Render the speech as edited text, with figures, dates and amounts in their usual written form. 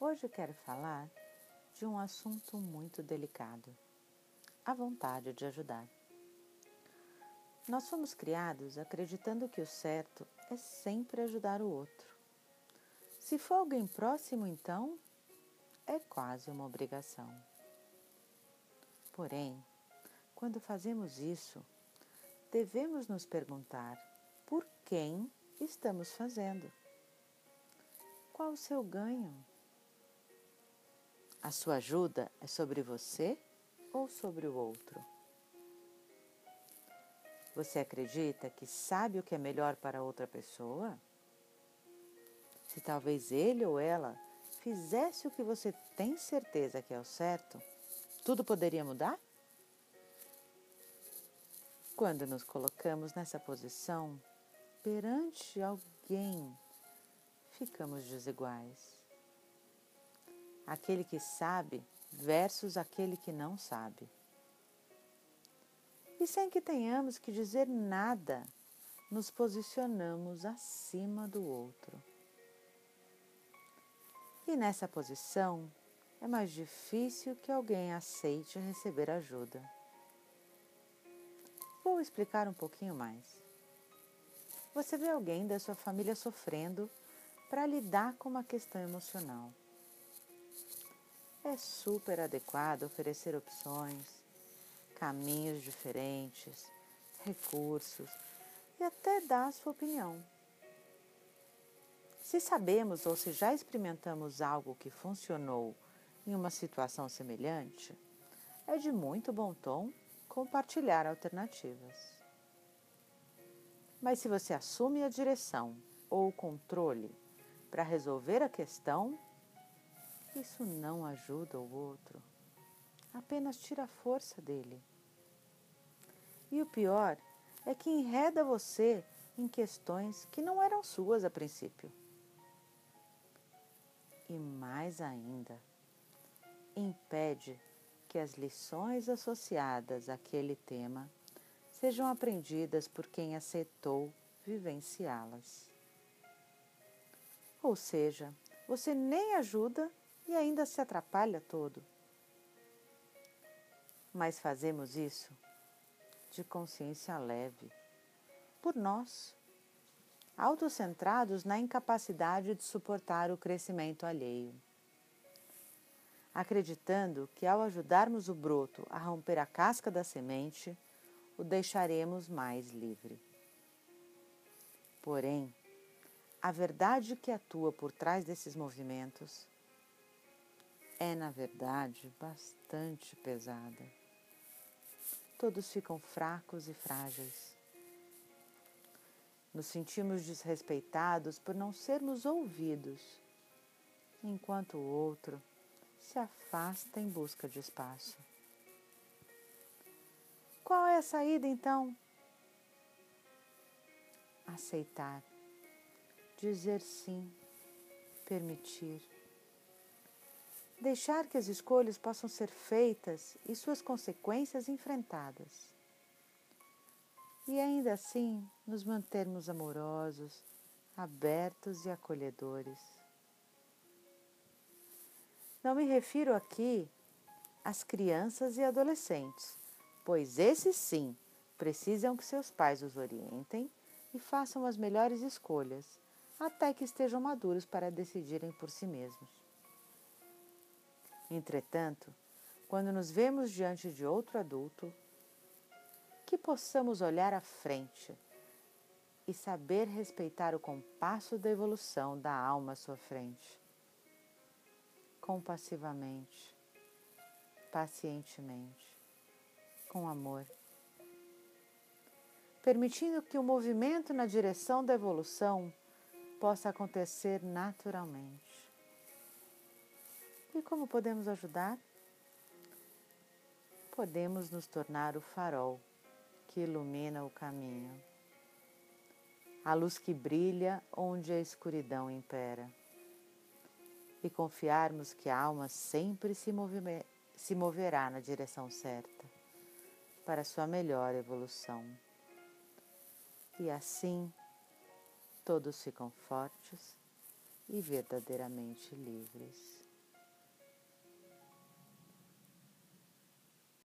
Hoje eu quero falar de um assunto muito delicado: a vontade de ajudar. Nós fomos criados acreditando que o certo é sempre ajudar o outro. Se for alguém próximo, então, é quase uma obrigação. Porém, quando fazemos isso, devemos nos perguntar por quem estamos fazendo. Qual o seu ganho? A sua ajuda é sobre você ou sobre o outro? Você acredita que sabe o que é melhor para outra pessoa? Se talvez ele ou ela fizesse o que você tem certeza que é o certo, tudo poderia mudar? Quando nos colocamos nessa posição, perante alguém, ficamos desiguais. Aquele que sabe versus aquele que não sabe. E sem que tenhamos que dizer nada, nos posicionamos acima do outro. E nessa posição, é mais difícil que alguém aceite receber ajuda. Vou explicar um pouquinho mais. Você vê alguém da sua família sofrendo para lidar com uma questão emocional. É super adequado oferecer opções, caminhos diferentes, recursos e até dar a sua opinião. Se sabemos ou se já experimentamos algo que funcionou em uma situação semelhante, é de muito bom tom compartilhar alternativas. Mas se você assume a direção ou o controle para resolver a questão, isso não ajuda o outro, apenas tira a força dele. E o pior é que enreda você em questões que não eram suas a princípio. E mais ainda, impede que as lições associadas àquele tema sejam aprendidas por quem aceitou vivenciá-las. Ou seja, você nem ajuda e ainda se atrapalha todo. Mas fazemos isso de consciência leve, por nós, autocentrados na incapacidade de suportar o crescimento alheio, acreditando que ao ajudarmos o broto a romper a casca da semente, o deixaremos mais livre. Porém, a verdade que atua por trás desses movimentos é, na verdade, bastante pesada. Todos ficam fracos e frágeis. Nos sentimos desrespeitados por não sermos ouvidos, enquanto o outro se afasta em busca de espaço. Qual é a saída, então? Aceitar, dizer sim, permitir. Deixar que as escolhas possam ser feitas e suas consequências enfrentadas. E ainda assim, nos mantermos amorosos, abertos e acolhedores. Não me refiro aqui às crianças e adolescentes, pois esses sim precisam que seus pais os orientem e façam as melhores escolhas, até que estejam maduros para decidirem por si mesmos. Entretanto, quando nos vemos diante de outro adulto, que possamos olhar à frente e saber respeitar o compasso da evolução da alma à sua frente, compassivamente, pacientemente, com amor, permitindo que o movimento na direção da evolução possa acontecer naturalmente. E como podemos ajudar? Podemos nos tornar o farol que ilumina o caminho, a luz que brilha onde a escuridão impera, e confiarmos que a alma sempre se moverá na direção certa, para sua melhor evolução. E assim, todos ficam fortes e verdadeiramente livres.